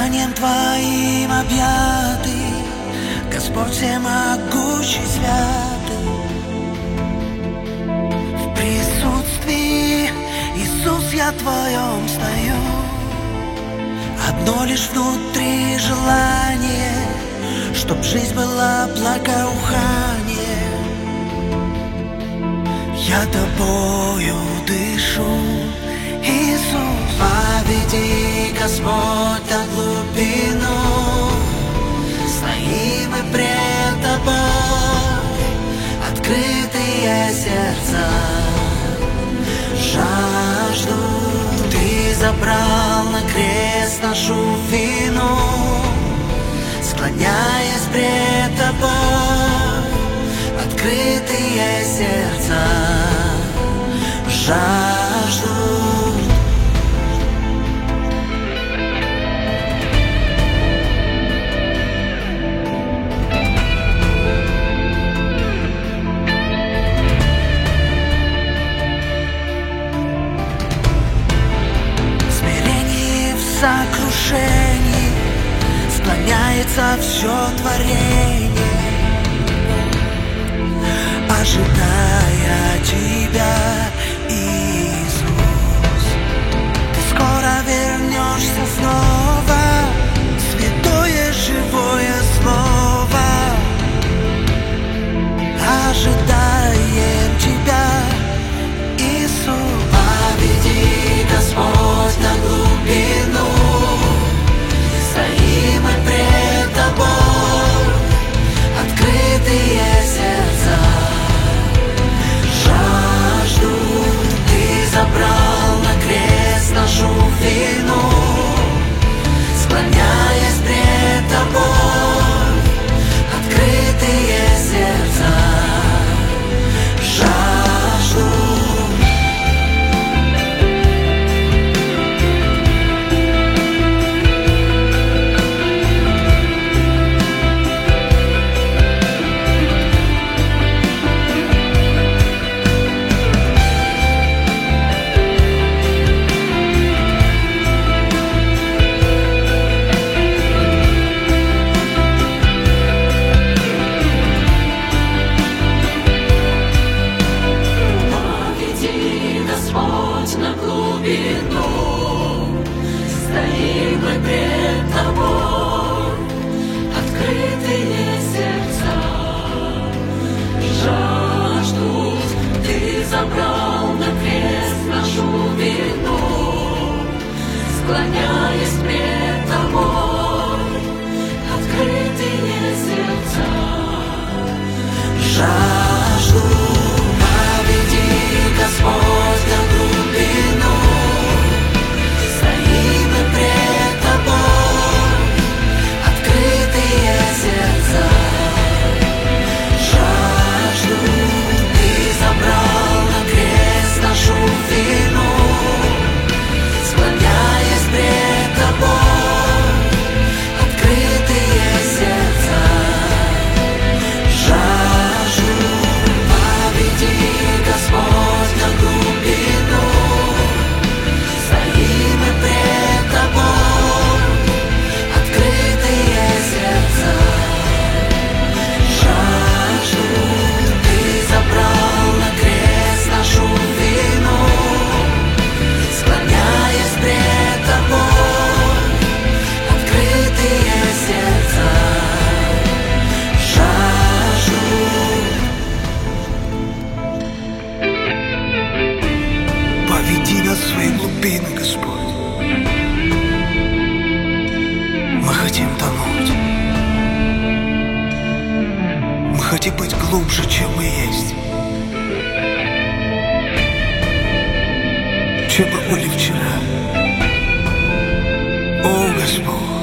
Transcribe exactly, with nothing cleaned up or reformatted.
Знанием Твоим объяты, Господь всемогущий, святый. В присутствии, Иисус, я Твоем стою. Одно лишь внутри желание, чтоб жизнь была благоухание. Я Тобою дышу, Иисус. Поведи, Господь, на глубину, стоим мы пред Тобой, открытые сердца жажду. Ты забрал на крест нашу вину, склоняясь пред Тобой, открытые сердца жаждут. В смирении, в сокрушении склоняется все творение, ожидая Тебя, Иисус. Ты скоро вернешься снова, святое живое слово. Ожидаем Тебя, Иисус. Поведи, Господь, на глубину, стоим мы пред Тобой, открытые сердца жажду. Ты забрал на крест нашу вину, склоняясь пред Тобой, открытые сердца жажду. Склоняясь пред Тобой, открытые сердца жажду. Поведи, Господь, на глубину, стоим мы пред Тобой, открытые сердца жажду. Ты забрал на крест нашу вину, склоняясь пред Тобой, открытые сердца жажду. Поведи, Господь, на глубину, стоим мы пред Тобой, открытые сердца жажду. Ты забрал на крест нашу вину, склоняясь пред Тобой, открытые сердца жажду. Поведи нас в свои глубины, Господь. Мы хотим тонуть. Мы хотим быть глубже, чем мы есть, чем мы были вчера. О, Господь!